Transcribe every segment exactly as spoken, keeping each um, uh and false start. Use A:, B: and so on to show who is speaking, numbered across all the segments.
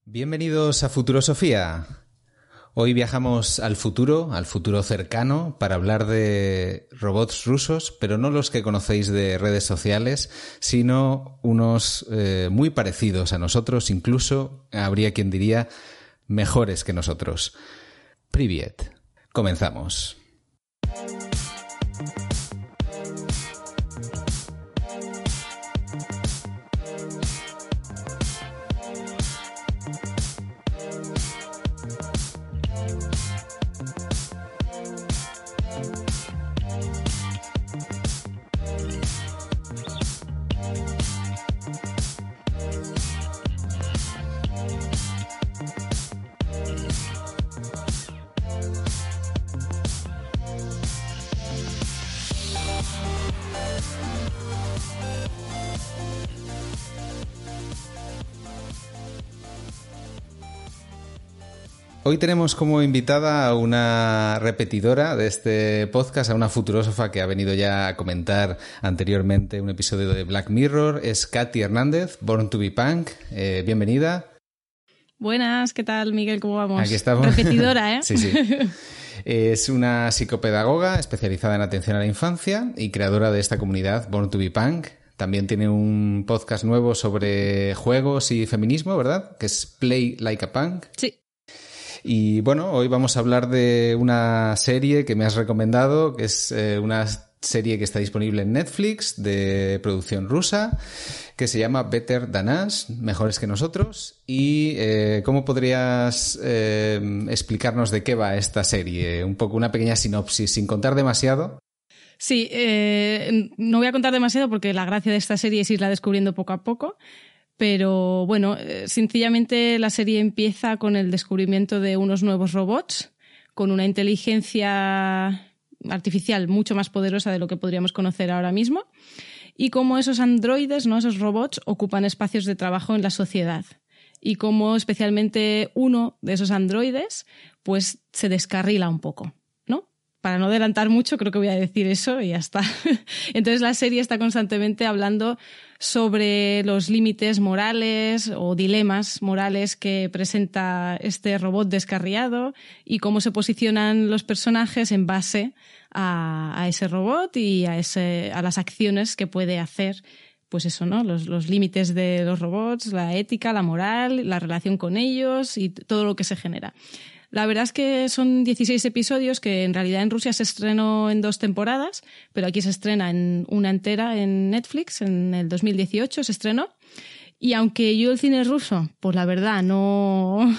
A: Bienvenidos a Futurosofía. Hoy viajamos al futuro, al futuro cercano, para hablar de robots rusos, pero no los que conocéis de redes sociales, sino unos eh, muy parecidos a nosotros, incluso habría quien diría mejores que nosotros. Privyet. Comenzamos. Hoy tenemos como invitada a una repetidora de este podcast, a una futurósofa que ha venido ya a comentar anteriormente un episodio de Black Mirror. Es Katy Hernández, Born to be Punk. Eh, bienvenida.
B: Buenas, ¿qué tal, Miguel? ¿Cómo vamos?
A: Aquí estamos.
B: Repetidora, ¿eh?
A: Sí, sí. Es una psicopedagoga especializada en atención a la infancia y creadora de esta comunidad, Born to be Punk. También tiene un podcast nuevo sobre juegos y feminismo, ¿verdad? Que es Play Like a Punk.
B: Sí.
A: Y bueno, hoy vamos a hablar de una serie que me has recomendado, que es eh, una serie que está disponible en Netflix, de producción rusa, que se llama Better Than Us, Mejores que Nosotros. Y eh, ¿cómo podrías eh, explicarnos de qué va esta serie? Un poco, una pequeña sinopsis, sin contar demasiado.
B: Sí, eh, no voy a contar demasiado porque la gracia de esta serie es irla descubriendo poco a poco. Pero bueno, eh, sencillamente la serie empieza con el descubrimiento de unos nuevos robots con una inteligencia artificial mucho más poderosa de lo que podríamos conocer ahora mismo y cómo esos androides, ¿no? Esos robots ocupan espacios de trabajo en la sociedad y cómo especialmente uno de esos androides pues se descarrila un poco. Para no adelantar mucho, creo que voy a decir eso y ya está. Entonces la serie está constantemente hablando sobre los límites morales o dilemas morales que presenta este robot descarriado y cómo se posicionan los personajes en base a, a ese robot y a, ese, a las acciones que puede hacer. Pues eso, ¿no? Los, los límites de los robots, la ética, la moral, la relación con ellos y todo lo que se genera. La verdad es que son dieciséis episodios que en realidad en Rusia se estrenó en dos temporadas, pero aquí se estrena en una entera en Netflix, en el dos mil dieciocho se estrenó. Y aunque yo el cine ruso, pues la verdad no,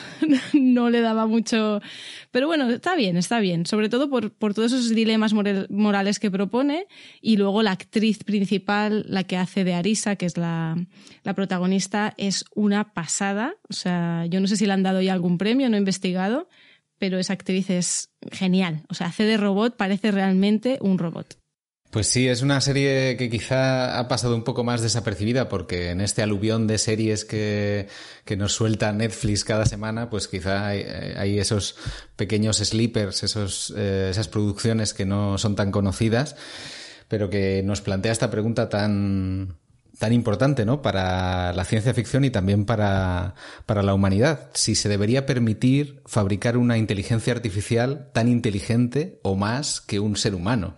B: no le daba mucho... Pero bueno, está bien, está bien. Sobre todo por, por todos esos dilemas morales que propone. Y luego la actriz principal, la que hace de Arisa, que es la, la protagonista, es una pasada. O sea, yo no sé si le han dado ya algún premio, no he investigado, pero esa actriz es genial. O sea, hace de robot, parece realmente un robot.
A: Pues sí, es una serie que quizá ha pasado un poco más desapercibida porque en este aluvión de series que, que nos suelta Netflix cada semana, pues quizá hay, hay esos pequeños sleepers, esos, eh, esas producciones que no son tan conocidas, pero que nos plantea esta pregunta tan, tan importante, ¿no? Para la ciencia ficción y también para, para la humanidad. Si se debería permitir fabricar una inteligencia artificial tan inteligente o más que un ser humano.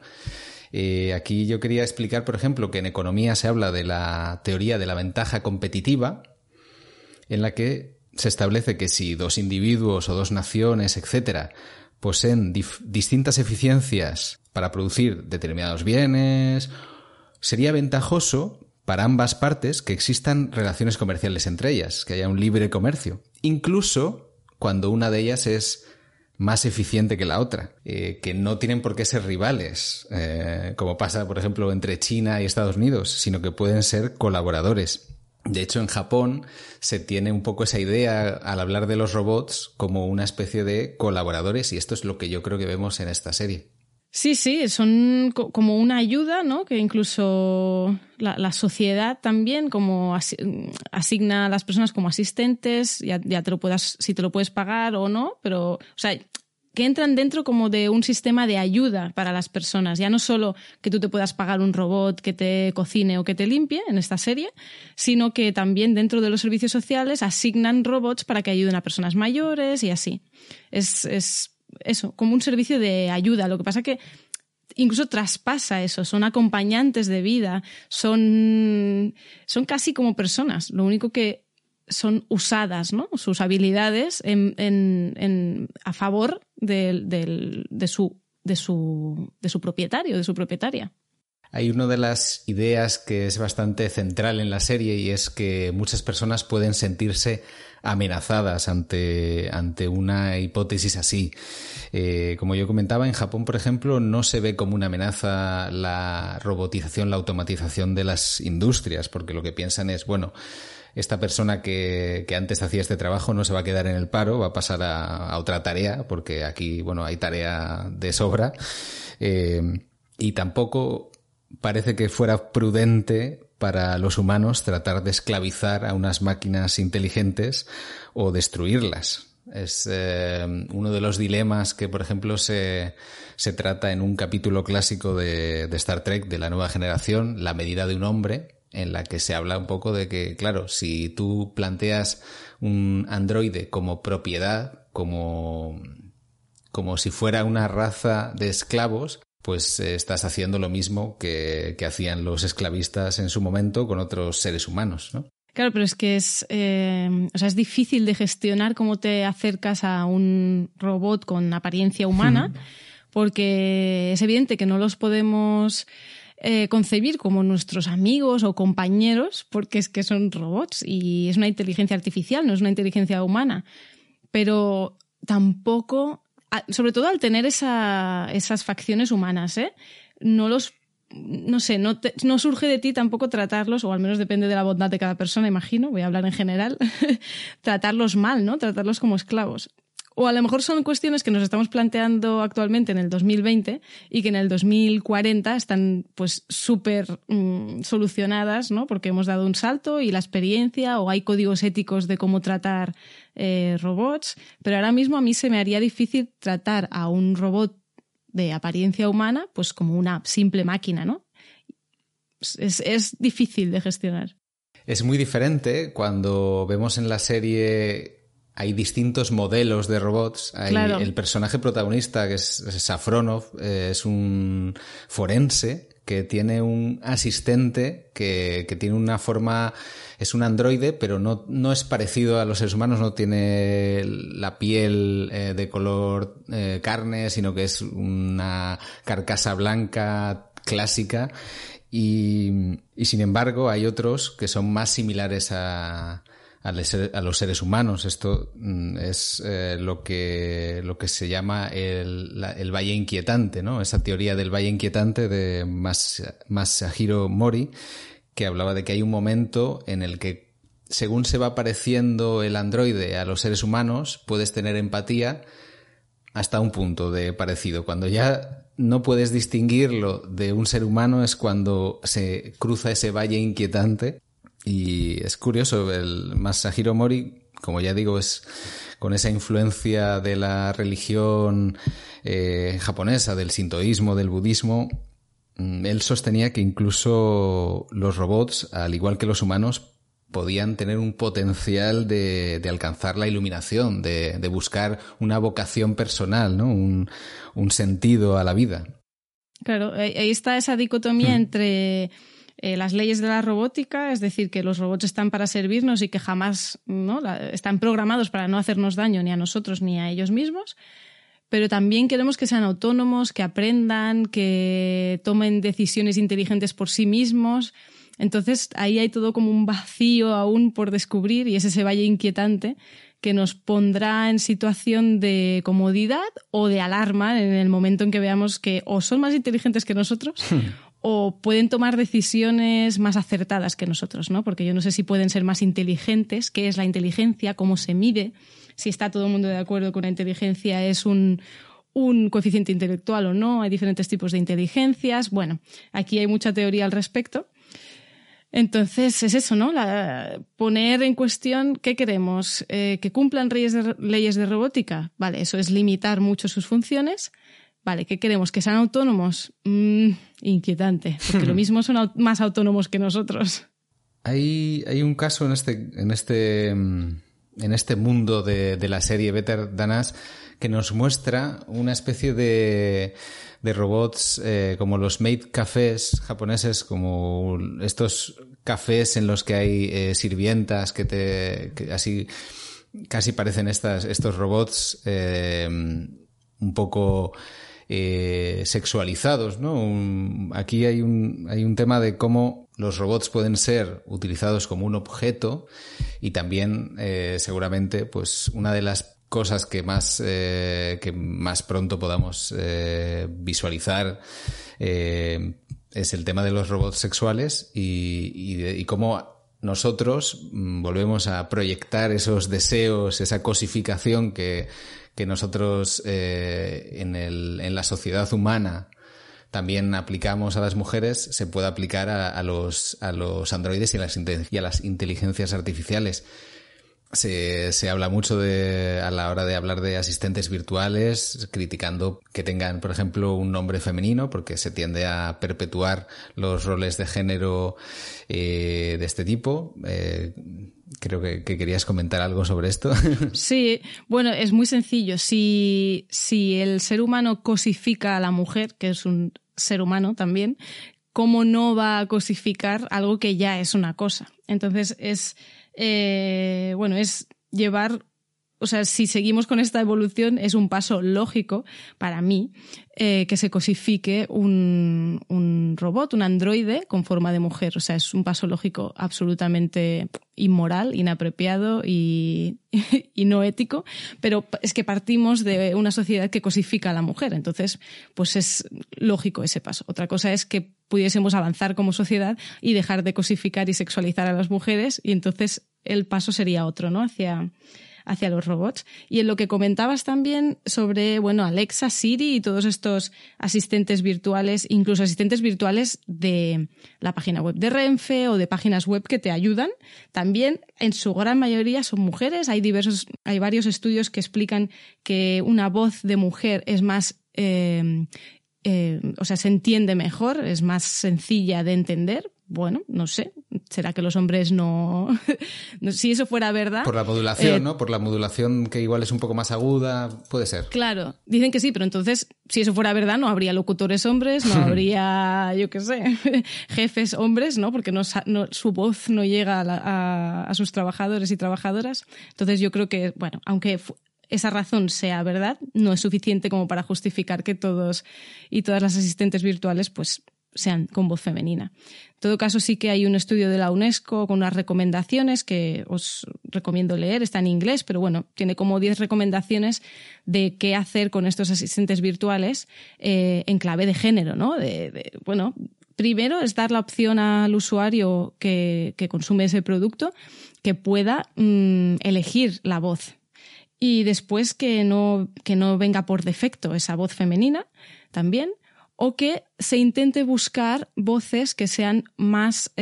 A: Eh, aquí yo quería explicar, por ejemplo, que en economía se habla de la teoría de la ventaja competitiva, en la que se establece que si dos individuos o dos naciones, etcétera, poseen dif- distintas eficiencias para producir determinados bienes, sería ventajoso para ambas partes que existan relaciones comerciales entre ellas, que haya un libre comercio, incluso cuando una de ellas es más eficiente que la otra, eh, que no tienen por qué ser rivales, eh, como pasa, por ejemplo, entre China y Estados Unidos, sino que pueden ser colaboradores. De hecho, en Japón se tiene un poco esa idea al hablar de los robots como una especie de colaboradores, y esto es lo que yo creo que vemos en esta serie.
B: Sí, sí, son co- como una ayuda, ¿no? Que incluso la, la sociedad también como as, asigna a las personas como asistentes, ya, ya te lo puedas, si te lo puedes pagar o no, pero, o sea, que entran dentro como de un sistema de ayuda para las personas. Ya no solo que tú te puedas pagar un robot que te cocine o que te limpie en esta serie, sino que también dentro de los servicios sociales asignan robots para que ayuden a personas mayores y así. Es, es eso, como un servicio de ayuda. Lo que pasa que incluso traspasa eso, son acompañantes de vida, son, son casi como personas. Lo único que son usadas, ¿no? Sus habilidades en, en, en, a favor de, de, de, su, de, su, de su propietario, de su propietaria.
A: Hay una de las ideas que es bastante central en la serie y es que muchas personas pueden sentirse amenazadas ante, ante una hipótesis así. Eh, como yo comentaba, en Japón, por ejemplo, no se ve como una amenaza la robotización, la automatización de las industrias, porque lo que piensan es, bueno, esta persona que, que antes hacía este trabajo no se va a quedar en el paro, va a pasar a, a otra tarea, porque aquí, bueno, hay tarea de sobra. Eh, y tampoco parece que fuera prudente para los humanos tratar de esclavizar a unas máquinas inteligentes o destruirlas. Es eh, uno de los dilemas que, por ejemplo, se, se trata en un capítulo clásico de, de Star Trek, de la nueva generación, La medida de un hombre, en la que se habla un poco de que, claro, si tú planteas un androide como propiedad, como, como si fuera una raza de esclavos, pues eh, estás haciendo lo mismo que, que hacían los esclavistas en su momento con otros seres humanos, ¿no?
B: Claro, pero es que es, eh, o sea, es difícil de gestionar cómo te acercas a un robot con apariencia humana, porque es evidente que no los podemos eh, concebir como nuestros amigos o compañeros, porque es que son robots y es una inteligencia artificial, no es una inteligencia humana. Pero tampoco, sobre todo al tener esa, esas facciones humanas, ¿eh? no los no sé, no, te, no surge de ti tampoco tratarlos, o al menos depende de la bondad de cada persona, imagino, voy a hablar en general, tratarlos mal, ¿no? Tratarlos como esclavos. O a lo mejor son cuestiones que nos estamos planteando actualmente en el dos mil veinte y que en el dos mil cuarenta están pues súper mmm, solucionadas, ¿no? Porque hemos dado un salto y la experiencia, o hay códigos éticos de cómo tratar eh, robots, pero ahora mismo a mí se me haría difícil tratar a un robot de apariencia humana pues como una simple máquina, ¿no? Es, es difícil de gestionar.
A: Es muy diferente cuando vemos en la serie hay distintos modelos de robots. Hay
B: claro.
A: El personaje protagonista, que es, es Safronov, eh, es un forense que tiene un asistente que, que tiene una forma, es un androide, pero no, no es parecido a los seres humanos, no tiene la piel eh, de color eh, carne, sino que es una carcasa blanca clásica. Y, y sin embargo hay otros que son más similares a, a los seres humanos. Esto es eh, lo que lo que se llama el, la, el valle inquietante, ¿no? Esa teoría del valle inquietante de Mas, Masahiro Mori, que hablaba de que hay un momento en el que según se va pareciendo el androide a los seres humanos, puedes tener empatía hasta un punto de parecido. Cuando ya no puedes distinguirlo de un ser humano es cuando se cruza ese valle inquietante. Y es curioso, el Masahiro Mori, como ya digo, es con esa influencia de la religión eh, japonesa, del sintoísmo, del budismo. Él sostenía que incluso los robots, al igual que los humanos, podían tener un potencial de, de alcanzar la iluminación, de, de buscar una vocación personal, ¿no? Un, un sentido a la vida.
B: Claro, ahí está esa dicotomía hmm. entre eh, las leyes de la robótica, es decir, que los robots están para servirnos y que jamás, ¿no? La, están programados para no hacernos daño ni a nosotros ni a ellos mismos, pero también queremos que sean autónomos, que aprendan, que tomen decisiones inteligentes por sí mismos. Entonces ahí hay todo como un vacío aún por descubrir y es ese valle inquietante que nos pondrá en situación de comodidad o de alarma en el momento en que veamos que o son más inteligentes que nosotros o pueden tomar decisiones más acertadas que nosotros, ¿no? Porque yo no sé si pueden ser más inteligentes, qué es la inteligencia, cómo se mide, si está todo el mundo de acuerdo que una inteligencia es un, un coeficiente intelectual o no, hay diferentes tipos de inteligencias. Bueno, aquí hay mucha teoría al respecto. Entonces es eso, ¿no? La, poner en cuestión qué queremos, eh, que cumplan leyes de, leyes de robótica. Vale, eso es limitar mucho sus funciones. Vale, ¿qué queremos? ¿Que sean autónomos? Mm, inquietante, porque lo mismo son au- más autónomos que nosotros.
A: Hay, hay un caso en este, en este, en este mundo de, de la serie Better Than Us que nos muestra una especie de, de robots eh, como los maid cafés japoneses, como estos cafés en los que hay eh, sirvientas que te que así casi parecen estas, estos robots eh, un poco eh, sexualizados, ¿no? Un, aquí hay un, hay un tema de cómo los robots pueden ser utilizados como un objeto y también eh, seguramente pues una de las cosas que más eh, que más pronto podamos eh, visualizar eh, es el tema de los robots sexuales y, y, de, y cómo nosotros mm, volvemos a proyectar esos deseos, esa cosificación que, que nosotros eh, en, el, en la sociedad humana también aplicamos a las mujeres, se puede aplicar a, a, los, a los androides y a las, y a las inteligencias artificiales. Se, se habla mucho de, a la hora de hablar de asistentes virtuales, criticando que tengan, por ejemplo, un nombre femenino, porque se tiende a perpetuar los roles de género eh, de este tipo. Eh, creo que, que querías comentar algo sobre esto.
B: Sí, bueno, es muy sencillo. Si, si el ser humano cosifica a la mujer, que es un ser humano también, ¿cómo no va a cosificar algo que ya es una cosa? Entonces es... Eh, bueno, es llevar, o sea, si seguimos con esta evolución, es un paso lógico para mí eh, que se cosifique un, un robot, un androide con forma de mujer. O sea, es un paso lógico absolutamente inmoral, inapropiado y, y no ético, pero es que partimos de una sociedad que cosifica a la mujer. Entonces, pues es lógico ese paso. Otra cosa es que pudiésemos avanzar como sociedad y dejar de cosificar y sexualizar a las mujeres y entonces el paso sería otro, ¿no? Hacia, hacia los robots. Y en lo que comentabas también sobre, bueno, Alexa, Siri y todos estos asistentes virtuales, incluso asistentes virtuales de la página web de Renfe o de páginas web que te ayudan, también en su gran mayoría son mujeres. Hay diversos, hay varios estudios que explican que una voz de mujer es más... Eh, Eh, o sea, se entiende mejor, es más sencilla de entender. Bueno, no sé, ¿será que los hombres no...? Si eso fuera verdad...
A: Por la modulación,
B: eh,
A: ¿no? Por la modulación que igual es un poco más aguda, puede ser.
B: Claro, dicen que sí, pero entonces, si eso fuera verdad, no habría locutores hombres, no habría, yo qué sé, jefes hombres, ¿no? Porque no, no, su voz no llega a, la, a, a sus trabajadores y trabajadoras. Entonces yo creo que, bueno, aunque... esa razón sea verdad, no es suficiente como para justificar que todos y todas las asistentes virtuales pues sean con voz femenina. En todo caso, sí que hay un estudio de la UNESCO con unas recomendaciones que os recomiendo leer, está en inglés, pero bueno, tiene como diez recomendaciones de qué hacer con estos asistentes virtuales eh, en clave de género, ¿no? De, de, bueno, primero es dar la opción al usuario que, que consume ese producto que pueda mmm, elegir la voz. Y después que no, que no venga por defecto esa voz femenina también, o que se intente buscar voces que sean más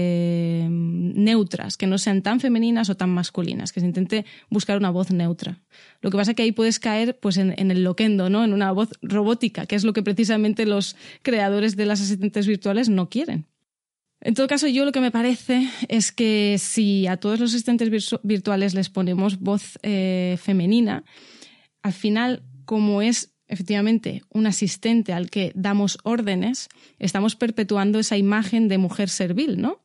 B: eh, neutras, que no sean tan femeninas o tan masculinas, que se intente buscar una voz neutra. Lo que pasa es que ahí puedes caer pues, en, en el loquendo, ¿no? En una voz robótica, que es lo que precisamente los creadores de las asistentes virtuales no quieren. En todo caso, yo lo que me parece es que si a todos los asistentes virtu- virtuales les ponemos voz eh, femenina, al final, como es efectivamente un asistente al que damos órdenes, estamos perpetuando esa imagen de mujer servil, ¿no?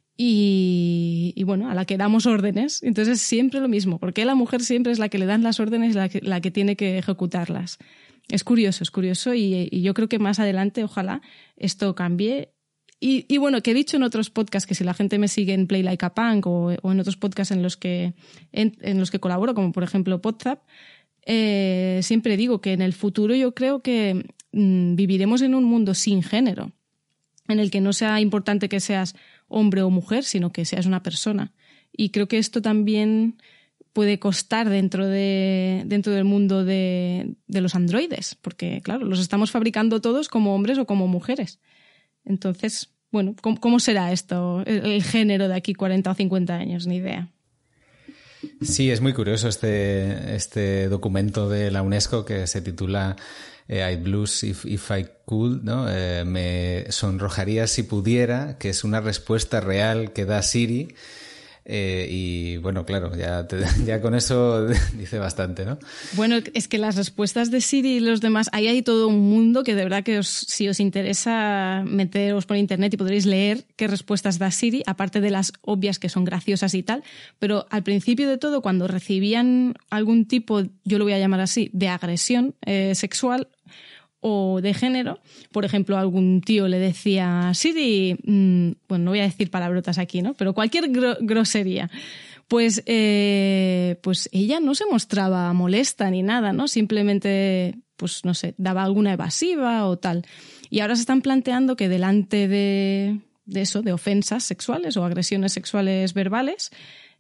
B: Y, y bueno, a la que damos órdenes. Entonces es siempre lo mismo, porque la mujer siempre es la que le dan las órdenes y la que, la que tiene que ejecutarlas. Es curioso, es curioso y, y yo creo que más adelante, ojalá, esto cambie. Y, y bueno, que he dicho en otros podcasts que si la gente me sigue en Play Like a Punk o, o en otros podcasts en los que, en, en los que colaboro, como por ejemplo Podzap, eh, siempre digo que en el futuro yo creo que mmm, viviremos en un mundo sin género, en el que no sea importante que seas hombre o mujer, sino que seas una persona. Y creo que esto también puede costar dentro, de, dentro del mundo de, de los androides, porque claro, los estamos fabricando todos como hombres o como mujeres. Entonces, bueno, ¿cómo, cómo será esto, el, el género de aquí cuarenta o cincuenta años? Ni idea.
A: Sí, es muy curioso este, este documento de la UNESCO que se titula eh, I'd blush if, if I could, ¿no? Eh, me sonrojaría si pudiera, que es una respuesta real que da Siri. Eh, y bueno, claro, ya, te, ya con eso dice bastante, ¿no?
B: Bueno, es que las respuestas de Siri y los demás, ahí hay todo un mundo que de verdad que os, si os interesa meteros por internet y podréis leer qué respuestas da Siri, aparte de las obvias que son graciosas y tal, pero al principio de todo, cuando recibían algún tipo, yo lo voy a llamar así, de agresión eh, sexual o de género, por ejemplo, algún tío le decía Siri, mmm, bueno, no voy a decir palabrotas aquí, ¿no? Pero cualquier gro- grosería, pues, eh, pues ella no se mostraba molesta ni nada, ¿no? Simplemente, pues no sé, daba alguna evasiva o tal. Y ahora se están planteando que delante de, de eso, de ofensas sexuales o agresiones sexuales verbales,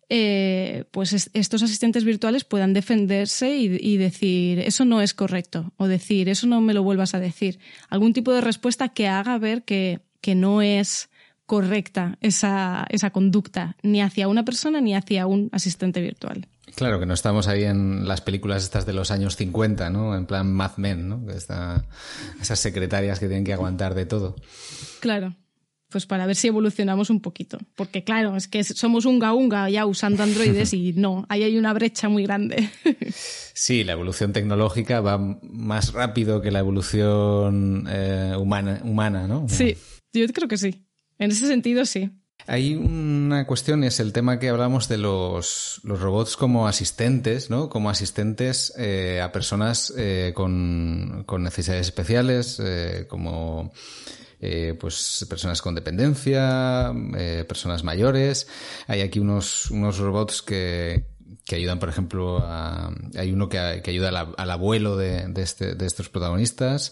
B: Eh, pues es, estos asistentes virtuales puedan defenderse y, y decir eso no es correcto, o decir eso no me lo vuelvas a decir. Algún tipo de respuesta que haga ver que, que no es correcta esa, esa conducta, ni hacia una persona ni hacia un asistente virtual.
A: Claro, que no estamos ahí en las películas estas de los años cincuenta, ¿no? En plan Mad Men, ¿no? Que está, esas secretarias que tienen que aguantar de todo.
B: Claro. Pues para ver si evolucionamos un poquito. Porque claro, es que somos unga unga ya usando androides y no, ahí hay una brecha muy grande.
A: Sí, la evolución tecnológica va más rápido que la evolución eh, humana, humana, ¿no?
B: Sí, yo creo que sí. En ese sentido, sí.
A: Hay una cuestión, es el tema que hablamos de los, los robots como asistentes, ¿no? Como asistentes eh, a personas eh, con, con necesidades especiales, eh, como... Eh, pues personas con dependencia, eh, personas mayores. Hay aquí unos, unos robots que, que ayudan, por ejemplo, a, hay uno que, que ayuda a la, al abuelo de, de, este, de estos protagonistas.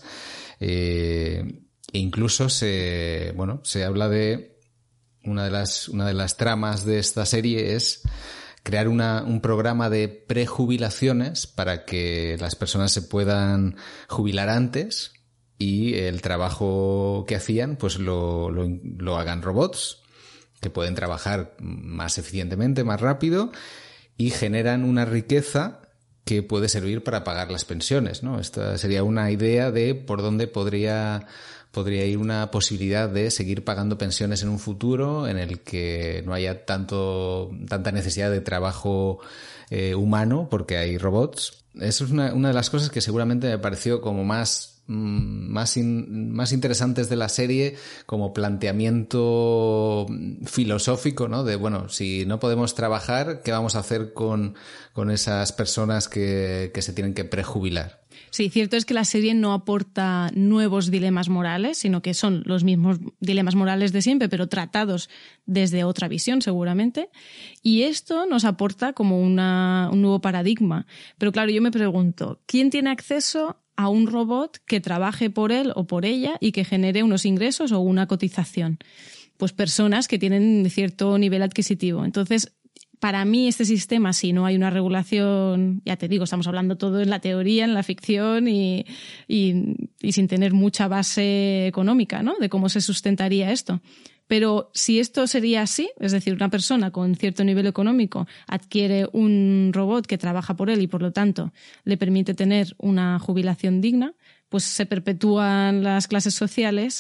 A: Eh, e incluso se, bueno, se habla de una de las, una de las tramas de esta serie es crear una, un programa de prejubilaciones para que las personas se puedan jubilar antes y el trabajo que hacían pues lo, lo, lo hagan robots que pueden trabajar más eficientemente, más rápido y generan una riqueza que puede servir para pagar las pensiones, ¿no? Esta sería una idea de por dónde podría, podría ir una posibilidad de seguir pagando pensiones en un futuro en el que no haya tanto, tanta necesidad de trabajo eh, humano porque hay robots. Eso es una, una de las cosas que seguramente me pareció como más Más, in, más interesantes de la serie como planteamiento filosófico, ¿no? De, bueno, si no podemos trabajar, ¿qué vamos a hacer con, con esas personas que, que se tienen que prejubilar?
B: Sí, cierto es que la serie no aporta nuevos dilemas morales, sino que son los mismos dilemas morales de siempre, pero tratados desde otra visión, seguramente. Y esto nos aporta como una, un nuevo paradigma. Pero claro, yo me pregunto, ¿quién tiene acceso a un robot que trabaje por él o por ella y que genere unos ingresos o una cotización? Pues personas que tienen cierto nivel adquisitivo. Entonces, para mí este sistema, si no hay una regulación, ya te digo, estamos hablando todo en la teoría, en la ficción y, y, y sin tener mucha base económica, ¿no? De cómo se sustentaría esto. Pero si esto sería así, es decir, una persona con cierto nivel económico adquiere un robot que trabaja por él y por lo tanto le permite tener una jubilación digna, pues se perpetúan las clases sociales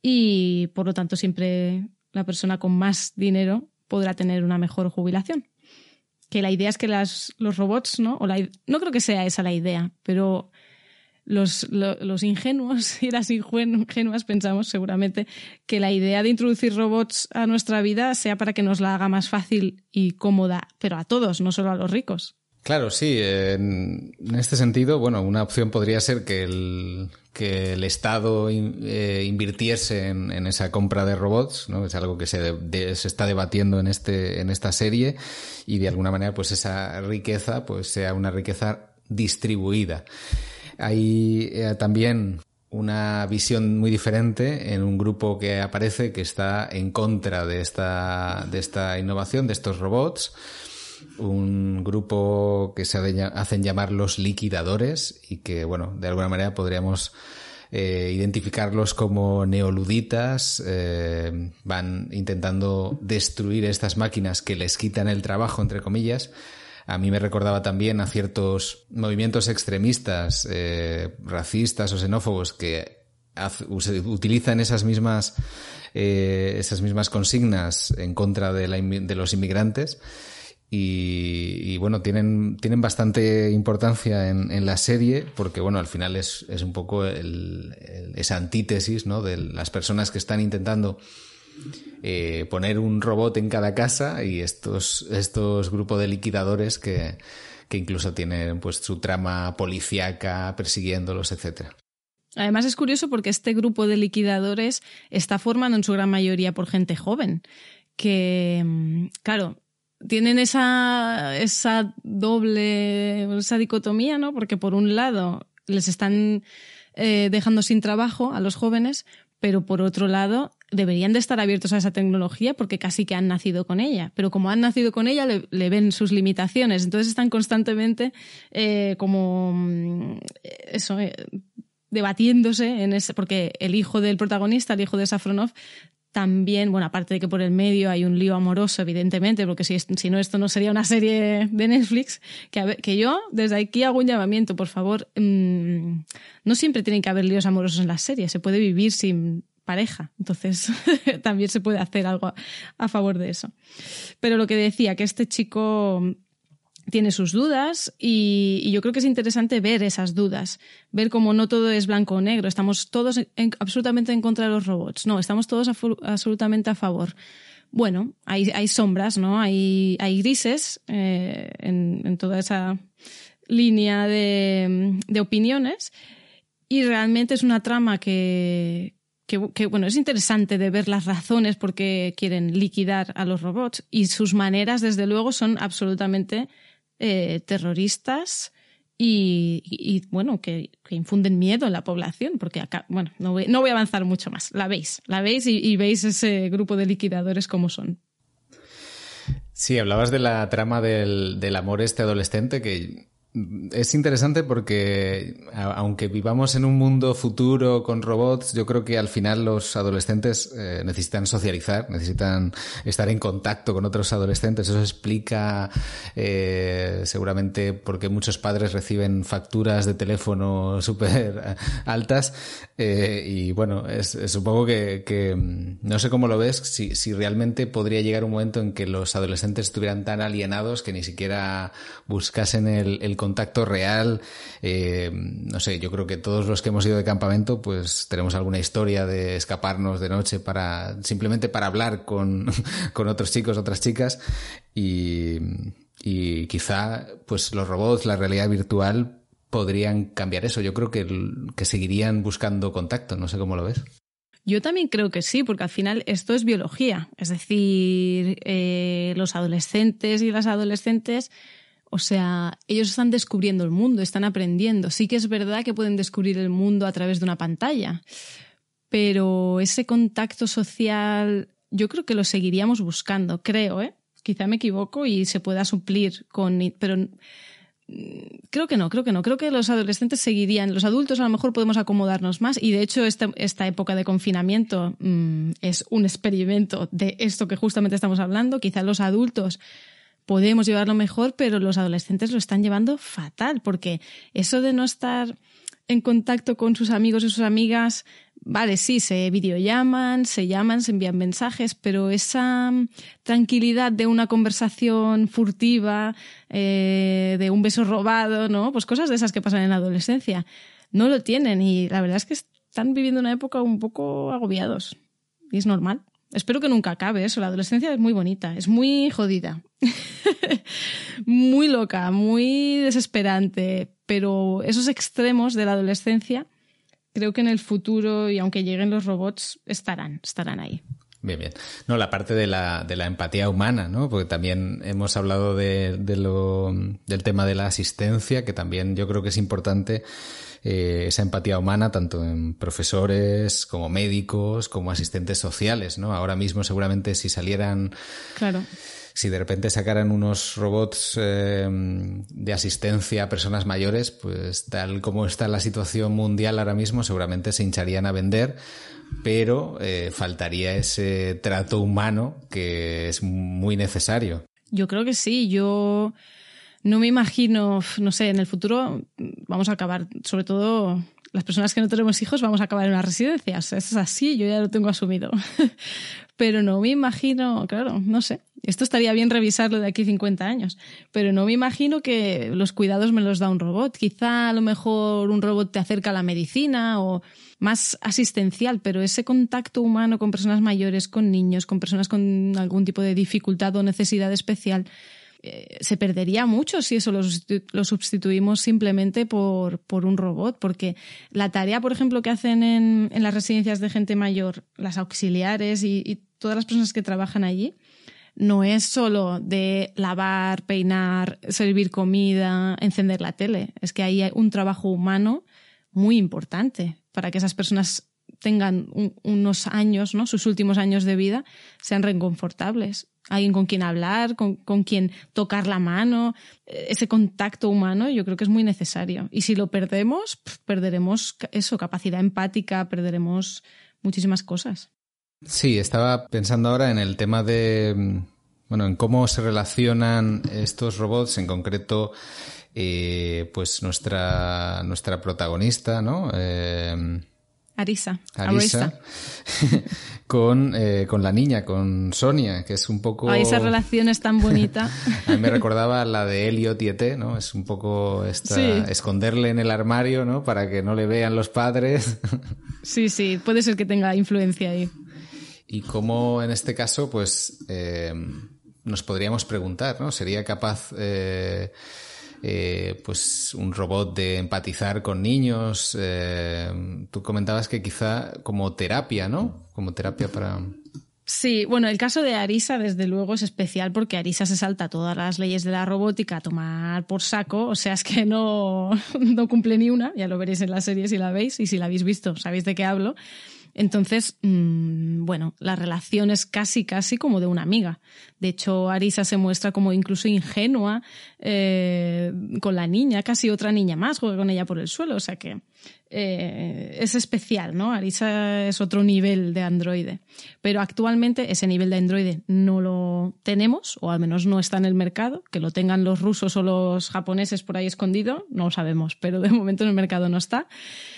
B: y por lo tanto siempre la persona con más dinero podrá tener una mejor jubilación. Que la idea es que las, los robots, ¿no? O la, no creo que sea esa la idea, pero Los, los, los ingenuos y las ingenuas pensamos seguramente que la idea de introducir robots a nuestra vida sea para que nos la haga más fácil y cómoda, pero a todos, no solo a los ricos.
A: Claro, sí. En, en este sentido, bueno, una opción podría ser que el, que el Estado in, eh, invirtiese en, en esa compra de robots, ¿no? Es algo que se, de, de, se está debatiendo en, este, en esta serie y de alguna manera pues esa riqueza pues sea una riqueza distribuida. Hay eh, también una visión muy diferente en un grupo que aparece que está en contra de esta, de esta innovación, de estos robots. Un grupo que se hacen llamar los liquidadores y que, bueno, de alguna manera podríamos eh, identificarlos como neoluditas, eh, van intentando destruir estas máquinas que les quitan el trabajo, entre comillas. A mí me recordaba también a ciertos movimientos extremistas, eh, racistas o xenófobos que haz, utilizan esas mismas, eh, esas mismas consignas en contra de, la, de los inmigrantes. Y, y bueno, tienen, tienen bastante importancia en, en la serie porque, bueno, al final es, es un poco el, el, esa antítesis, ¿no?, de las personas que están intentando eh, poner un robot en cada casa y estos, estos grupos de liquidadores que, que incluso tienen pues su trama policíaca persiguiéndolos, etcétera.
B: Además es curioso porque este grupo de liquidadores está formado en su gran mayoría por gente joven que, claro, tienen esa, esa doble, esa dicotomía, ¿no? Porque por un lado les están eh, dejando sin trabajo a los jóvenes, pero por otro lado deberían de estar abiertos a esa tecnología porque casi que han nacido con ella. Pero como han nacido con ella, le, le ven sus limitaciones. Entonces están constantemente eh, como eso, eh, debatiéndose en ese, porque el hijo del protagonista, el hijo de Safronov, también, bueno, aparte de que por el medio hay un lío amoroso, evidentemente, porque si, si no, esto no sería una serie de Netflix, que, a ver, que yo desde aquí hago un llamamiento, por favor, mmm, no siempre tienen que haber líos amorosos en las series, se puede vivir sin pareja, entonces también se puede hacer algo a, a favor de eso. Pero lo que decía, que este chico tiene sus dudas y, y yo creo que es interesante ver esas dudas, ver cómo no todo es blanco o negro, estamos todos en, en, absolutamente en contra de los robots, no, estamos todos a, absolutamente a favor. Bueno, hay, hay sombras, ¿no? Hay, hay grises eh, en, en toda esa línea de, de opiniones y realmente es una trama que, que, que, bueno, es interesante de ver las razones por qué quieren liquidar a los robots y sus maneras, desde luego, son absolutamente Eh, terroristas y, y, y bueno, que, que infunden miedo en la población, porque acá, bueno, no voy, no voy a avanzar mucho más. La veis, la veis y, y veis ese grupo de liquidadores como son.
A: Sí, hablabas de la trama del, del amor este adolescente que es interesante porque aunque vivamos en un mundo futuro con robots, yo creo que al final los adolescentes eh, necesitan socializar, necesitan estar en contacto con otros adolescentes. Eso explica eh, seguramente por qué muchos padres reciben facturas de teléfono súper altas eh, y bueno, es, es supongo que, que no sé cómo lo ves, si, si realmente podría llegar un momento en que los adolescentes estuvieran tan alienados que ni siquiera buscasen el, el contacto real. Eh, no sé, yo creo que todos los que hemos ido de campamento pues tenemos alguna historia de escaparnos de noche para simplemente para hablar con, con otros chicos, otras chicas y, y quizá pues los robots, la realidad virtual podrían cambiar eso. Yo creo que, que seguirían buscando contacto, no sé cómo lo ves.
B: Yo también creo que sí, porque al final esto es biología, es decir, eh, los adolescentes y las adolescentes, o sea, ellos están descubriendo el mundo, están aprendiendo. Sí que es verdad que pueden descubrir el mundo a través de una pantalla, pero ese contacto social yo creo que lo seguiríamos buscando, creo, ¿eh? Quizá me equivoco y se pueda suplir con... pero creo que no, creo que no. Creo que los adolescentes seguirían. Los adultos a lo mejor podemos acomodarnos más y de hecho esta, esta época de confinamiento mmm, es un experimento de esto que justamente estamos hablando. Quizá los adultos podemos llevarlo mejor, pero los adolescentes lo están llevando fatal, porque eso de no estar en contacto con sus amigos y sus amigas, vale, sí, se videollaman, se llaman, se envían mensajes, pero esa tranquilidad de una conversación furtiva, eh, de un beso robado, ¿no? Pues cosas de esas que pasan en la adolescencia, no lo tienen y la verdad es que están viviendo una época un poco agobiados y es normal. Espero que nunca acabe eso. La adolescencia es muy bonita, es muy jodida, muy loca, muy desesperante, pero esos extremos de la adolescencia creo que en el futuro, y aunque lleguen los robots, estarán, estarán ahí.
A: Bien, bien. No, la parte de la, de la empatía humana, ¿no? Porque también hemos hablado de, de lo, del tema de la asistencia, que también yo creo que es importante. Eh, esa empatía humana tanto en profesores como médicos como asistentes sociales, ¿no? Ahora mismo seguramente si salieran
B: claro.
A: si de repente sacaran unos robots eh, de asistencia a personas mayores, pues tal como está la situación mundial ahora mismo, seguramente se hincharían a vender, pero eh, faltaría ese trato humano que es muy necesario.
B: Yo creo que sí, yo no me imagino, no sé, en el futuro vamos a acabar, sobre todo las personas que no tenemos hijos, vamos a acabar en una residencia. O sea, eso es así, yo ya lo tengo asumido. Pero no me imagino, claro, no sé, esto estaría bien revisarlo de aquí cincuenta años, pero no me imagino que los cuidados me los da un robot. Quizá a lo mejor un robot te acerca a la medicina o más asistencial, pero ese contacto humano con personas mayores, con niños, con personas con algún tipo de dificultad o necesidad especial, eh, se perdería mucho si eso lo, sustitu- lo sustituimos simplemente por, por un robot, porque la tarea, por ejemplo, que hacen en, en las residencias de gente mayor, las auxiliares y, y todas las personas que trabajan allí, no es solo de lavar, peinar, servir comida, encender la tele. Es que ahí hay un trabajo humano muy importante para que esas personas tengan un, unos años, ¿no? Sus últimos años de vida, sean reconfortables. Alguien con quien hablar, con, con quien tocar la mano. Ese contacto humano yo creo que es muy necesario. Y si lo perdemos, perderemos eso, capacidad empática, perderemos muchísimas cosas.
A: Sí, estaba pensando ahora en el tema de, bueno, en cómo se relacionan estos robots, en concreto, eh, pues nuestra nuestra protagonista, ¿no? Eh,
B: Arisa.
A: Arisa, con, eh, con la niña, con Sonia, que es un poco...
B: Ay, esa relación es tan bonita.
A: A mí me recordaba la de Elliot y E T, ¿no? Es un poco esta,
B: sí.
A: esconderle en el armario, ¿no? Para que no le vean los padres.
B: Sí, sí, puede ser que tenga influencia ahí.
A: Y cómo en este caso, pues, eh, nos podríamos preguntar, ¿no? ¿Sería capaz... Eh, Eh, pues un robot de empatizar con niños? Eh, tú comentabas que quizá como terapia, ¿no? Como terapia para...
B: Sí, bueno, el caso de Arisa desde luego es especial porque Arisa se salta todas las leyes de la robótica a tomar por saco, o sea, es que no, no cumple ni una, ya lo veréis en la serie si la veis, y si la habéis visto sabéis de qué hablo. Entonces, mmm, bueno, la relación es casi, casi como de una amiga. De hecho, Arisa se muestra como incluso ingenua eh, con la niña, casi otra niña más, juega con ella por el suelo. O sea que eh, es especial, ¿no? Arisa es otro nivel de androide. Pero actualmente ese nivel de androide no lo tenemos, o al menos no está en el mercado. Que lo tengan los rusos o los japoneses por ahí escondido, no lo sabemos, pero de momento en el mercado no está.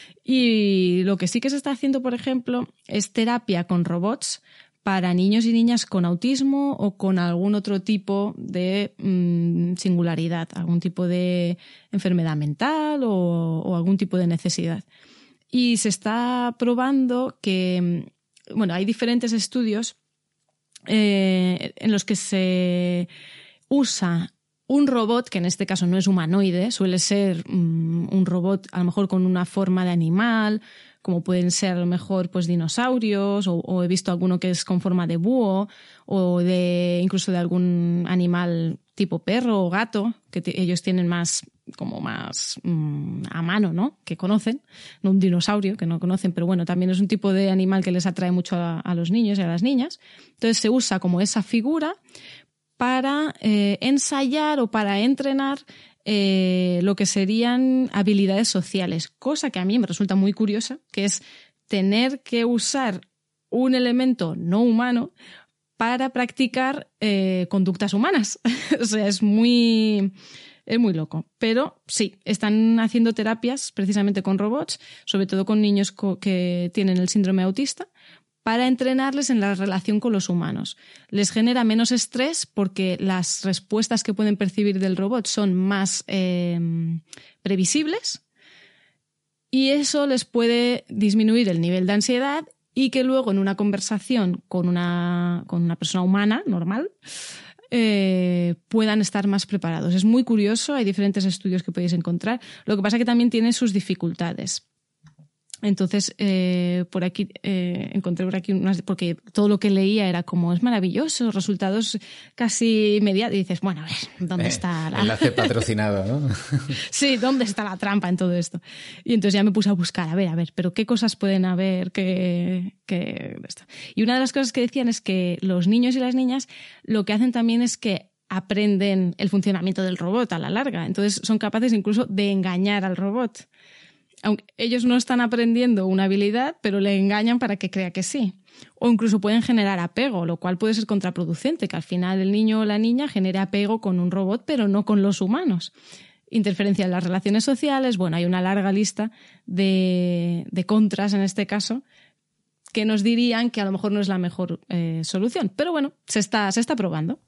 B: Y lo que sí que se está haciendo, por ejemplo, es terapia con robots para niños y niñas con autismo o con algún otro tipo de mmm, singularidad, algún tipo de enfermedad mental o, o algún tipo de necesidad. Y se está probando que, bueno, hay diferentes estudios eh, en los que se usa un robot, que en este caso no es humanoide, suele ser um, un robot a lo mejor con una forma de animal, como pueden ser a lo mejor pues dinosaurios, o, o he visto alguno que es con forma de búho, o de incluso de algún animal tipo perro o gato, que t- ellos tienen más como más um, a mano, ¿no? Que conocen, no un dinosaurio que no conocen, pero bueno, también es un tipo de animal que les atrae mucho a, a los niños y a las niñas. Entonces se usa como esa figura para eh, ensayar o para entrenar eh, lo que serían habilidades sociales, cosa que a mí me resulta muy curiosa, que es tener que usar un elemento no humano para practicar eh, conductas humanas. O sea, es muy, es muy loco. Pero sí, están haciendo terapias precisamente con robots, sobre todo con niños co- que tienen el síndrome autista, para entrenarles en la relación con los humanos. Les genera menos estrés porque las respuestas que pueden percibir del robot son más eh, previsibles, y eso les puede disminuir el nivel de ansiedad, y que luego en una conversación con una, con una persona humana normal eh, puedan estar más preparados. Es muy curioso, hay diferentes estudios que podéis encontrar. Lo que pasa es que también tiene sus dificultades. Entonces, eh, por aquí eh, encontré por aquí unas, porque todo lo que leía era como, es maravilloso, resultados casi inmediatos. Y dices, bueno, a ver, ¿dónde
A: eh,
B: está la...
A: Enlace patrocinado, ¿no?
B: Sí, ¿dónde está la trampa en todo esto? Y entonces ya me puse a buscar, a ver, a ver, pero ¿qué cosas pueden haber que, que esto? Y una de las cosas que decían es que los niños y las niñas lo que hacen también es que aprenden el funcionamiento del robot a la larga. Entonces son capaces incluso de engañar al robot. Aunque ellos no están aprendiendo una habilidad, pero le engañan para que crea que sí. O incluso pueden generar apego, lo cual puede ser contraproducente, que al final el niño o la niña genere apego con un robot, pero no con los humanos. Interferencia en las relaciones sociales, bueno, hay una larga lista de, de contras en este caso, que nos dirían que a lo mejor no es la mejor eh, solución. Pero bueno, se está, se está probando.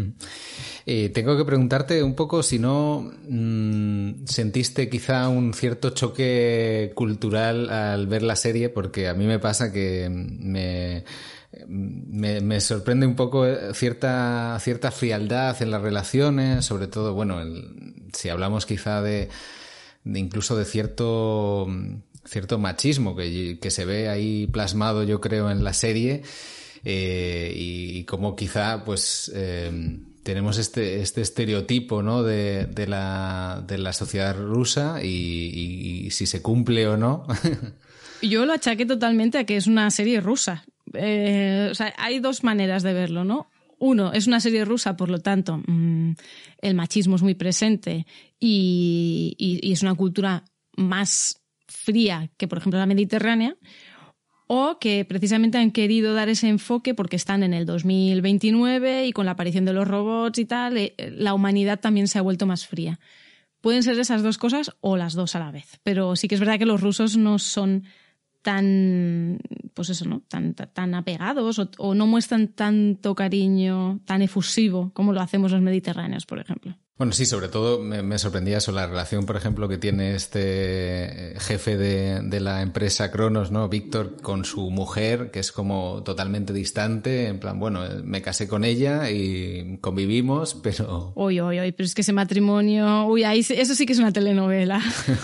A: Eh, tengo que preguntarte un poco si no mmm, sentiste quizá un cierto choque cultural al ver la serie, porque a mí me pasa que me, me, me sorprende un poco cierta, cierta frialdad en las relaciones, sobre todo, bueno, el, si hablamos quizá de, de incluso de cierto, cierto machismo que, que se ve ahí plasmado, yo creo, en la serie. Eh, y, y como quizá pues eh, tenemos este, este estereotipo, ¿no? de, de, la, de la sociedad rusa y, y, y si se cumple o no.
B: Yo lo achaqué totalmente a que es una serie rusa. Eh, o sea, hay dos maneras de verlo, ¿no? Uno, es una serie rusa, por lo tanto, mmm, el machismo es muy presente y, y, y es una cultura más fría que, por ejemplo, la mediterránea. O que precisamente han querido dar ese enfoque porque están en el dos mil veintinueve y con la aparición de los robots y tal, la humanidad también se ha vuelto más fría. Pueden ser esas dos cosas o las dos a la vez. Pero sí que es verdad que los rusos no son tan, pues eso, ¿no? Tan, tan apegados o, o no muestran tanto cariño tan efusivo como lo hacemos los mediterráneos, por ejemplo.
A: Bueno, sí, sobre todo me, me sorprendía eso, la relación, por ejemplo, que tiene este jefe de, de la empresa Cronos, ¿no? Víctor, con su mujer, que es como totalmente distante, en plan, bueno, me casé con ella y convivimos, pero...
B: Uy, uy, uy, pero es que ese matrimonio... Uy, ahí, eso sí que es una telenovela.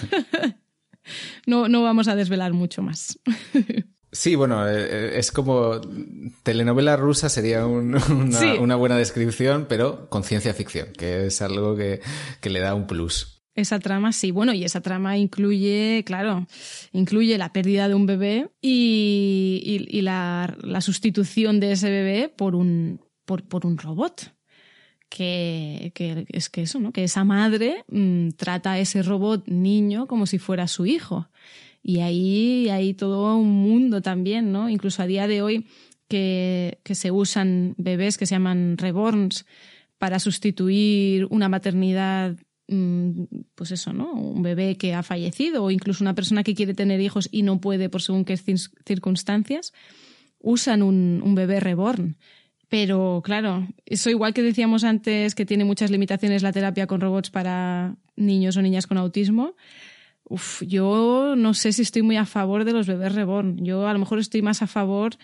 B: no, no vamos a desvelar mucho más.
A: Sí, bueno, es como telenovela rusa sería un, una, sí. una buena descripción, pero con ciencia ficción, que es algo que, que le da un plus.
B: Esa trama, sí. Bueno, y esa trama incluye, claro, incluye la pérdida de un bebé y, y, y la, la sustitución de ese bebé por un, por, por un robot. Que, que es que eso, ¿no? Que esa madre mmm, trata a ese robot niño como si fuera su hijo. Y ahí hay todo un mundo también, ¿no? Incluso a día de hoy que, que se usan bebés que se llaman reborns para sustituir una maternidad, pues eso, ¿no? Un bebé que ha fallecido o incluso una persona que quiere tener hijos y no puede por según qué circunstancias, usan un, un bebé reborn. Pero claro, eso igual que decíamos antes que tiene muchas limitaciones la terapia con robots para niños o niñas con autismo. Uf, yo no sé si estoy muy a favor de los bebés reborn. Yo a lo mejor estoy más a favor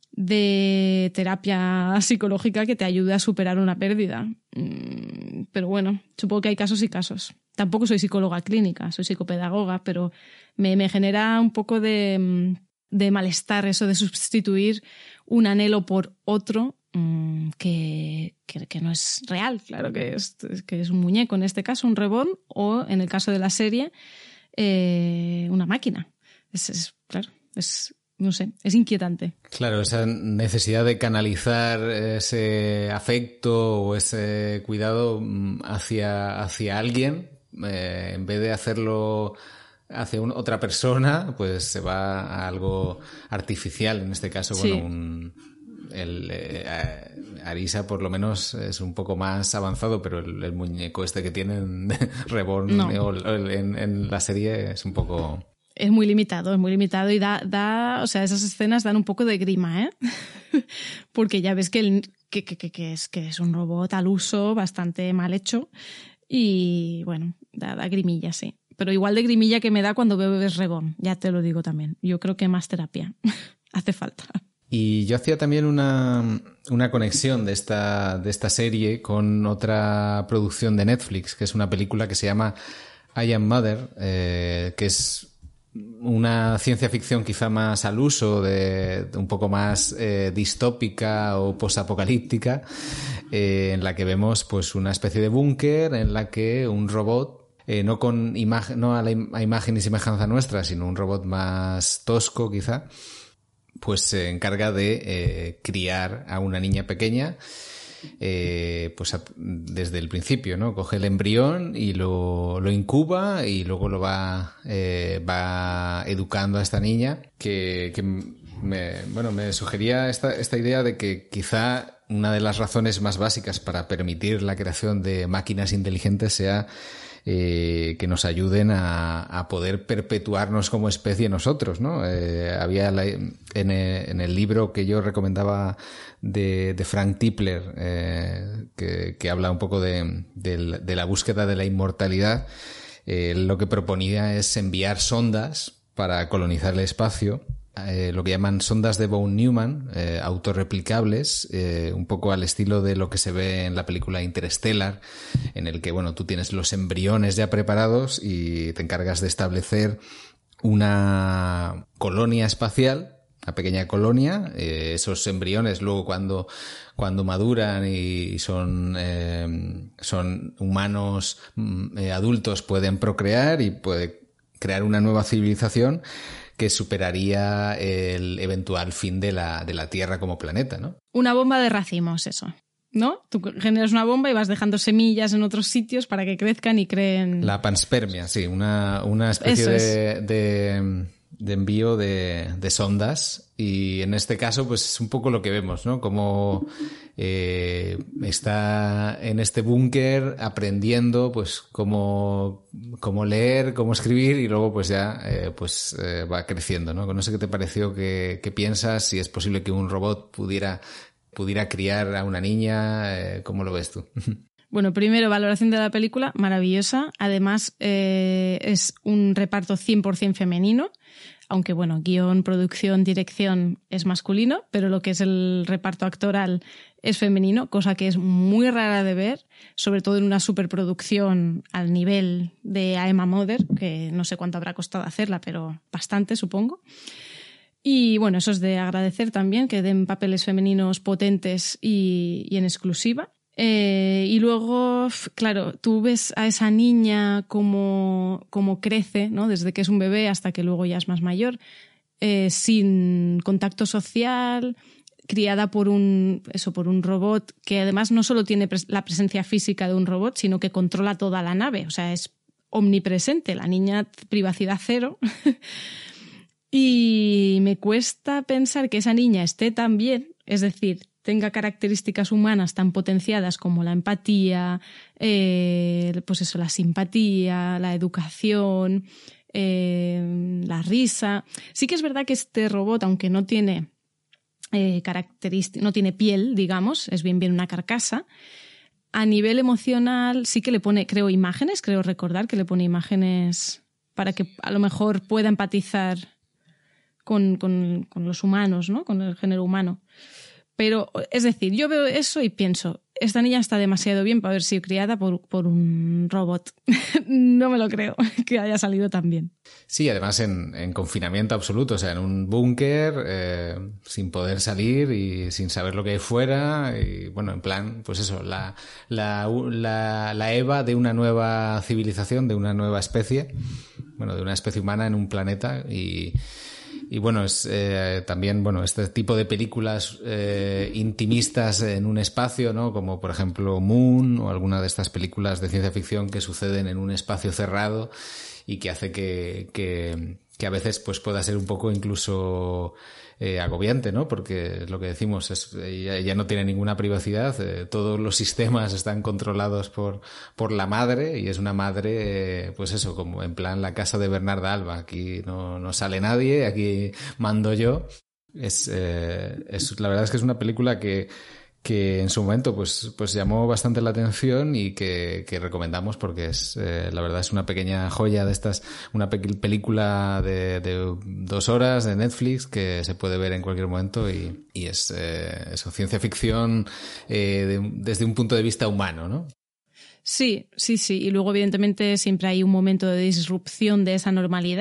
B: de terapia psicológica que te ayude a superar una pérdida. Pero bueno, supongo que hay casos y casos. Tampoco soy psicóloga clínica, soy psicopedagoga, pero me, me genera un poco de, de malestar eso de sustituir un anhelo por otro que, que, que no es real. Claro que es, que es un muñeco, en este caso un reborn, o en el caso de la serie... Eh, una máquina. Es, es, claro, es, no sé, es inquietante.
A: Claro, esa necesidad de canalizar ese afecto o ese cuidado hacia, hacia alguien, eh, en vez de hacerlo hacia un, otra persona, pues se va a algo artificial, en este caso, sí. Bueno, un... El, eh, Arisa por lo menos es un poco más avanzado, pero el, el muñeco este que tienen Reborn no. o, o, en, en la serie es un poco...
B: Es muy limitado, es muy limitado y da, da, o sea, esas escenas dan un poco de grima, ¿eh? Porque ya ves que, el, que, que, que, es, que es un robot al uso bastante mal hecho y bueno, da, da grimilla, sí. Pero igual de grimilla que me da cuando veo Bebés Reborn, ya te lo digo también. Yo creo que más terapia hace falta.
A: Y yo hacía también una, una conexión de esta, de esta serie con otra producción de Netflix, que es una película que se llama I Am Mother, eh, que es una ciencia ficción quizá más al uso, de, de un poco más eh, distópica o posapocalíptica, eh, en la que vemos pues una especie de búnker en la que un robot, eh, no con imagen, no a la im- a imagen y semejanza nuestra, sino un robot más tosco quizá, pues se encarga de eh, criar a una niña pequeña. Eh, pues a, desde el principio, ¿no? Coge el embrión y lo, lo incuba y luego lo va, eh, va educando a esta niña que, que me, bueno, me sugería esta, esta idea de que quizá una de las razones más básicas para permitir la creación de máquinas inteligentes sea Eh, que nos ayuden a, a poder perpetuarnos como especie nosotros, ¿no? Eh, había la, en, en el libro que yo recomendaba de, de Frank Tipler, eh, que, que habla un poco de, de, de la búsqueda de la inmortalidad, eh, lo que proponía es enviar sondas para colonizar el espacio, Eh, lo que llaman sondas de von Neumann, eh, autorreplicables, eh, un poco al estilo de lo que se ve en la película Interstellar, en el que, bueno, tú tienes los embriones ya preparados y te encargas de establecer una colonia espacial, una pequeña colonia. Eh, esos embriones luego cuando, cuando maduran y son, eh, son humanos eh, adultos pueden procrear y puede crear una nueva civilización que superaría el eventual fin de la, de la Tierra como planeta, ¿no?
B: Una bomba de racimos, eso, ¿no? Tú generas una bomba y vas dejando semillas en otros sitios para que crezcan y creen...
A: La panspermia, sí, una, una especie de, de, de envío de, de sondas, y en este caso pues es un poco lo que vemos, ¿no? Como eh, está en este búnker aprendiendo pues cómo, cómo leer, cómo escribir, y luego pues ya eh, pues eh, va creciendo, ¿no? No sé qué te pareció, qué, qué piensas, si es posible que un robot pudiera, pudiera criar a una niña, eh, ¿cómo lo ves tú?
B: Bueno, primero, valoración de la película, maravillosa. Además, eh, es un reparto cien por ciento femenino, aunque, bueno, guión, producción, dirección es masculino, pero lo que es el reparto actoral es femenino, cosa que es muy rara de ver, sobre todo en una superproducción al nivel de I Am a Mother, que no sé cuánto habrá costado hacerla, pero bastante, supongo. Y bueno, eso es de agradecer también, que den papeles femeninos potentes y, y en exclusiva. Eh, y luego, claro, tú ves a esa niña como, como crece, ¿no? Desde que es un bebé hasta que luego ya es más mayor, eh, sin contacto social, criada por un, eso, por un robot que además no solo tiene pres- la presencia física de un robot, sino que controla toda la nave, o sea, es omnipresente, la niña privacidad cero. Y me cuesta pensar que esa niña esté tan bien, es decir, tenga características humanas tan potenciadas como la empatía, eh, pues eso, la simpatía, la educación, eh, la risa. Sí que es verdad que este robot, aunque no tiene eh, características, no tiene piel, digamos, es bien bien una carcasa, a nivel emocional sí que le pone, creo, imágenes, creo recordar que le pone imágenes para que a lo mejor pueda empatizar con, con, con los humanos, ¿no? Con el género humano. Pero, es decir, yo veo eso y pienso, esta niña está demasiado bien para haber sido criada por, por un robot. No me lo creo que haya salido tan bien.
A: Sí, además en, en confinamiento absoluto, o sea, en un búnker, eh, sin poder salir y sin saber lo que hay fuera, y bueno, en plan, pues eso, la, la, la, la Eva de una nueva civilización, de una nueva especie, bueno, de una especie humana en un planeta. y... Y bueno, es eh, también, bueno, este tipo de películas eh, intimistas en un espacio, ¿no? Como por ejemplo Moon o alguna de estas películas de ciencia ficción que suceden en un espacio cerrado y que hace que, que, que a veces pues pueda ser un poco incluso eh, agobiante, ¿no? Porque lo que decimos es ya, ya no tiene ninguna privacidad, eh, todos los sistemas están controlados por, por la madre, y es una madre, eh, pues eso, como en plan la casa de Bernarda Alba, aquí no, no sale nadie, aquí mando yo. Es, eh, es, la verdad es que es una película que que en su momento pues, pues llamó bastante la atención y que, que recomendamos porque es eh, la verdad es una pequeña joya de estas, una pe- película de, de dos horas de Netflix que se puede ver en cualquier momento y, y es eh, eso, ciencia ficción eh, de, desde un punto de vista humano, ¿no?
B: Sí, sí, sí. Y luego, evidentemente, siempre hay un momento de disrupción de esa normalidad,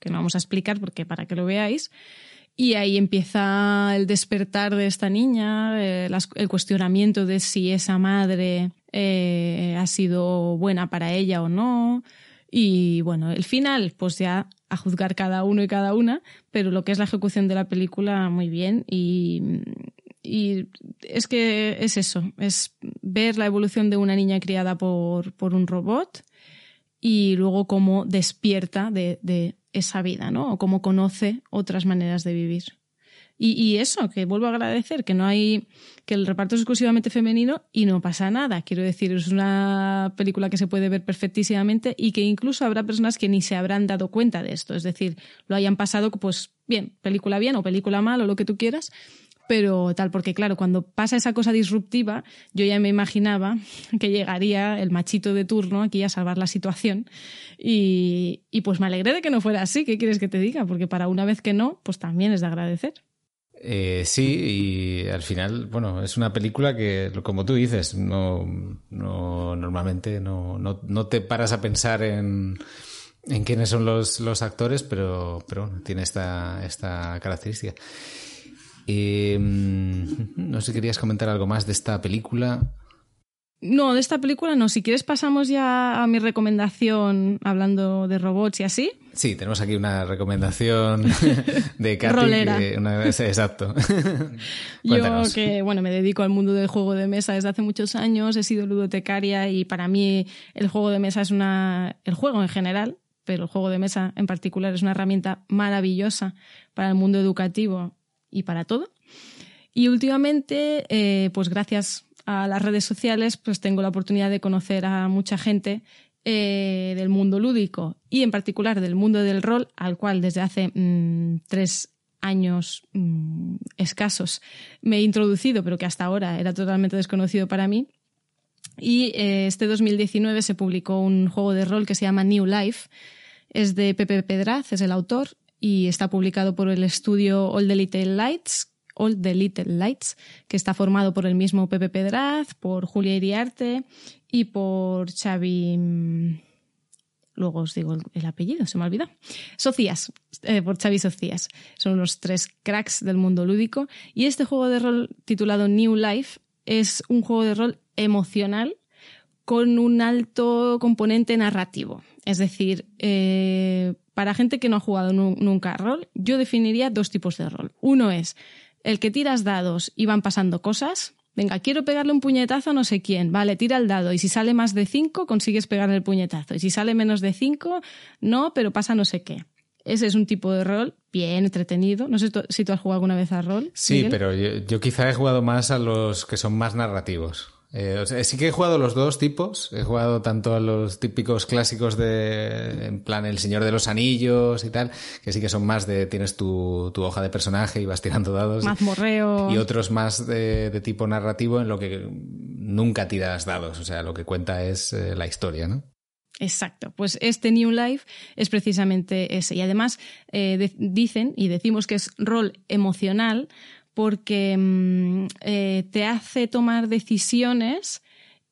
B: que no vamos a explicar porque para que lo veáis. Y ahí empieza el despertar de esta niña, eh, las, el cuestionamiento de si esa madre eh, ha sido buena para ella o no. Y bueno, el final, pues ya a juzgar cada uno y cada una, pero lo que es la ejecución de la película, muy bien. Y, y es que es eso, es ver la evolución de una niña criada por, por un robot y luego cómo despierta de, de esa vida, ¿no? O cómo conoce otras maneras de vivir. Y, y eso, que vuelvo a agradecer, que no hay, que el reparto es exclusivamente femenino y no pasa nada. Quiero decir, es una película que se puede ver perfectísimamente y que incluso habrá personas que ni se habrán dado cuenta de esto. Es decir, lo hayan pasado, pues bien, película bien o película mal o lo que tú quieras, pero tal, porque claro, cuando pasa esa cosa disruptiva, yo ya me imaginaba que llegaría el machito de turno aquí a salvar la situación y, y pues me alegré de que no fuera así. ¿Qué quieres que te diga? Porque para una vez que no, pues también es de agradecer.
A: Eh, sí, y al final, bueno, es una película que, como tú dices, no, no normalmente no, no, no te paras a pensar en, en quiénes son los, los actores, pero, pero bueno, tiene esta, esta característica. Eh, no sé si querías comentar algo más de esta película.
B: No, de esta película no. Si quieres pasamos ya a mi recomendación hablando de robots y así.
A: Sí, tenemos aquí una recomendación de Katy.
B: Rolera.
A: Que una, exacto.
B: Yo que, bueno, me dedico al mundo del juego de mesa desde hace muchos años, he sido ludotecaria y para mí el juego de mesa es una... el juego en general, pero el juego de mesa en particular es una herramienta maravillosa para el mundo educativo y para todo. Y últimamente, eh, pues gracias a las redes sociales, pues tengo la oportunidad de conocer a mucha gente eh, del mundo lúdico y en particular del mundo del rol, al cual desde hace mmm, tres años mmm, escasos me he introducido, pero que hasta ahora era totalmente desconocido para mí. Y eh, este dos mil diecinueve se publicó un juego de rol que se llama New Life. Es de Pepe Pedraz, es el autor, y está publicado por el estudio All the Little Lights, All the Little Lights, que está formado por el mismo Pepe Pedraz, por Julia Iriarte y por Xavi... Luego os digo el, el apellido, se me ha olvidado. Socias, eh, por Xavi Socias. Son unos tres cracks del mundo lúdico. Y este juego de rol titulado New Life es un juego de rol emocional con un alto componente narrativo. Es decir, eh, para gente que no ha jugado nu- nunca a rol, yo definiría dos tipos de rol. Uno es el que tiras dados y van pasando cosas. Venga, quiero pegarle un puñetazo a no sé quién. Vale, tira el dado y si sale más de cinco consigues pegarle el puñetazo. Y si sale menos de cinco, no, pero pasa no sé qué. Ese es un tipo de rol bien entretenido. No sé si tú has jugado alguna vez a rol.
A: Sí,
B: Miguel.
A: pero yo, yo quizá he jugado más a los que son más narrativos. Eh, o sea, sí que he jugado los dos tipos. He jugado tanto a los típicos clásicos de, en plan, El Señor de los Anillos y tal, que sí que son más de tienes tu, tu hoja de personaje y vas tirando dados.
B: Mazmorreo.
A: Y otros más de, de tipo narrativo en lo que nunca tiras dados. O sea, lo que cuenta es eh, la historia, ¿no?
B: Exacto, pues este New Life es precisamente ese. Y además eh, de, dicen y decimos que es rol emocional porque mmm, eh, te hace tomar decisiones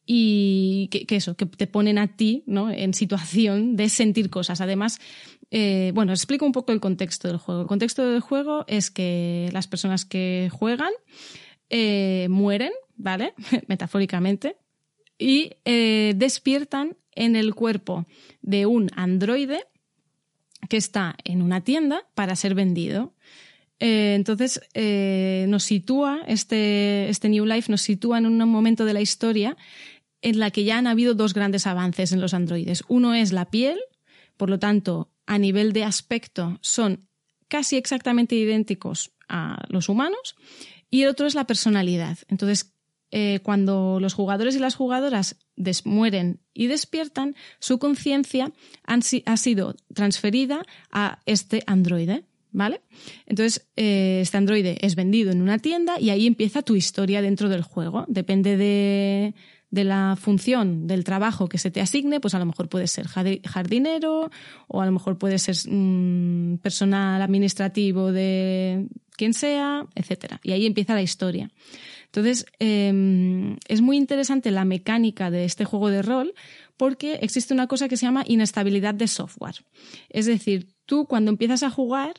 B: y que, que eso, que te ponen a ti, ¿no?, en situación de sentir cosas. Además, eh, bueno, os explico un poco el contexto del juego. El contexto del juego es que las personas que juegan eh, mueren, ¿vale? Metafóricamente, y eh, despiertan en el cuerpo de un androide que está en una tienda para ser vendido. Eh, entonces, eh, nos sitúa, este, este New Life nos sitúa en un momento de la historia en la que ya han habido dos grandes avances en los androides. Uno es la piel, por lo tanto, a nivel de aspecto son casi exactamente idénticos a los humanos, y el otro es la personalidad. Entonces, eh, cuando los jugadores y las jugadoras des- mueren y despiertan, su conciencia han, ha sido transferida a este androide, ¿vale? Entonces, eh, este androide es vendido en una tienda y ahí empieza tu historia dentro del juego. Depende de, de la función, del trabajo que se te asigne, pues a lo mejor puedes ser jardinero o a lo mejor puedes ser mmm, personal administrativo de quien sea, etcétera. Y ahí empieza la historia. Entonces, eh, es muy interesante la mecánica de este juego de rol porque existe una cosa que se llama inestabilidad de software. Es decir, tú cuando empiezas a jugar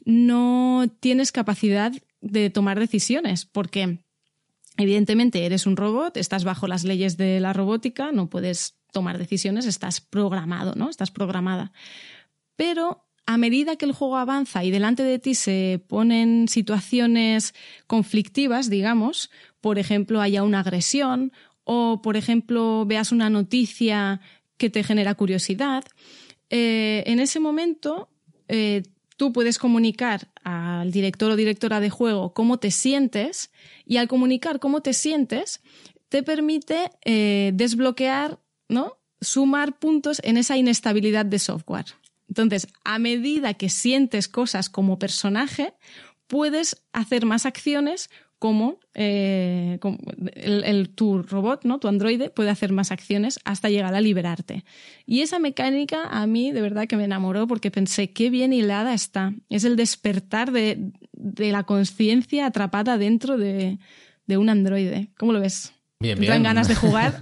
B: no tienes capacidad de tomar decisiones, porque evidentemente eres un robot, estás bajo las leyes de la robótica, no puedes tomar decisiones, estás programado, ¿no? Estás programada. Pero a medida que el juego avanza y delante de ti se ponen situaciones conflictivas, digamos, por ejemplo, haya una agresión o, por ejemplo, veas una noticia que te genera curiosidad, eh, en ese momento eh, tú puedes comunicar al director o directora de juego cómo te sientes, y al comunicar cómo te sientes te permite eh, desbloquear, ¿no? Sumar puntos en esa inestabilidad de software. Entonces, a medida que sientes cosas como personaje, puedes hacer más acciones como, eh, como el, el, tu robot, ¿no? Tu androide puede hacer más acciones hasta llegar a liberarte. Y esa mecánica a mí de verdad que me enamoró, porque pensé qué bien hilada está. Es el despertar de, de la conciencia atrapada dentro de, de un androide. ¿Cómo lo ves?
A: Bien,
B: ¿Te
A: bien.
B: dan ganas de jugar?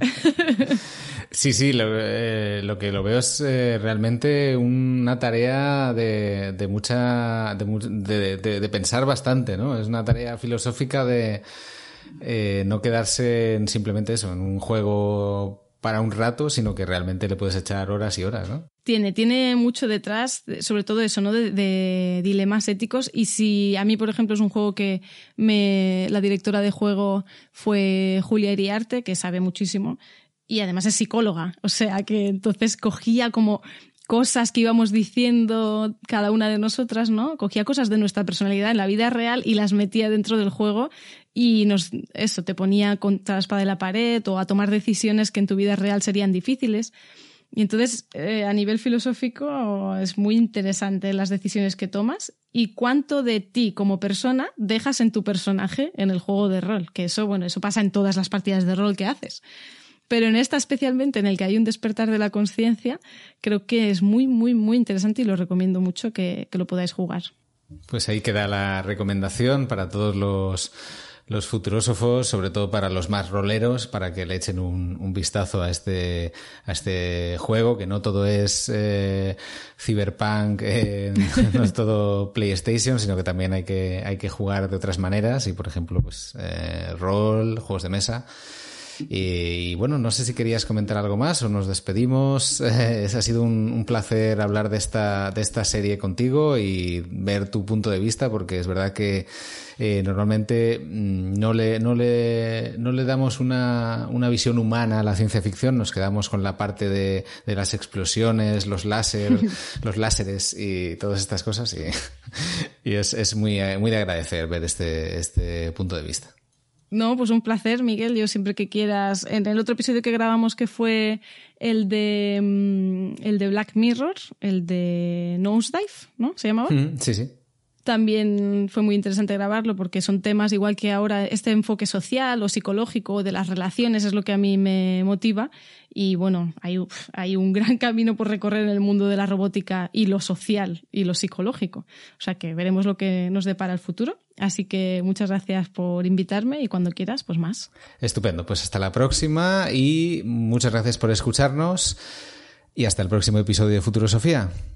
A: Sí, sí, lo, eh, lo que lo veo es eh, realmente una tarea de, de mucha de, de, de, de pensar bastante, ¿no? Es una tarea filosófica de eh, no quedarse en simplemente eso, en un juego para un rato, sino que realmente le puedes echar horas y horas, ¿no?
B: Tiene, tiene mucho detrás, sobre todo eso, ¿no? De, de dilemas éticos. Y si a mí, por ejemplo, es un juego que me la directora de juego fue Julia Iriarte, que sabe muchísimo, y además es psicóloga, o sea que entonces cogía como cosas que íbamos diciendo cada una de nosotras, ¿no? Cogía cosas de nuestra personalidad en la vida real y las metía dentro del juego y nos, eso, te ponía contra la espada de la pared o a tomar decisiones que en tu vida real serían difíciles. Y entonces, eh, a nivel filosófico, es muy interesante las decisiones que tomas y cuánto de ti como persona dejas en tu personaje en el juego de rol, que eso, bueno, eso pasa en todas las partidas de rol que haces. Pero en esta especialmente, en el que hay un despertar de la conciencia, creo que es muy, muy, muy interesante y lo recomiendo mucho que, que lo podáis jugar.
A: Pues ahí queda la recomendación para todos los, los futurósofos, sobre todo para los más roleros, para que le echen un, un vistazo a este, a este juego, que no todo es eh, Cyberpunk, eh, no es todo PlayStation, sino que también hay que, hay que jugar de otras maneras y, por ejemplo, pues eh, rol, juegos de mesa. Y, y bueno, no sé si querías comentar algo más o nos despedimos. Eh, ha sido un, un placer hablar de esta, de esta serie contigo y ver tu punto de vista, porque es verdad que eh, normalmente no le, no le, no le damos una, una visión humana a la ciencia ficción, nos quedamos con la parte de, de las explosiones, los láser, los láseres y todas estas cosas, y, y es, es muy, muy de agradecer ver este, este punto de vista.
B: No, pues un placer, Miguel. Yo siempre que quieras. En el otro episodio que grabamos, que fue el de el de Black Mirror, el de Nosedive, ¿no? ¿Se llamaba?
A: Mm, sí, sí.
B: También fue muy interesante grabarlo porque son temas igual que ahora este enfoque social o psicológico de las relaciones es lo que a mí me motiva y bueno, hay, hay un gran camino por recorrer en el mundo de la robótica y lo social y lo psicológico. O sea que veremos lo que nos depara el futuro. Así que muchas gracias por invitarme y cuando quieras, pues más.
A: Estupendo, pues hasta la próxima y muchas gracias por escucharnos y hasta el próximo episodio de Futurosofía.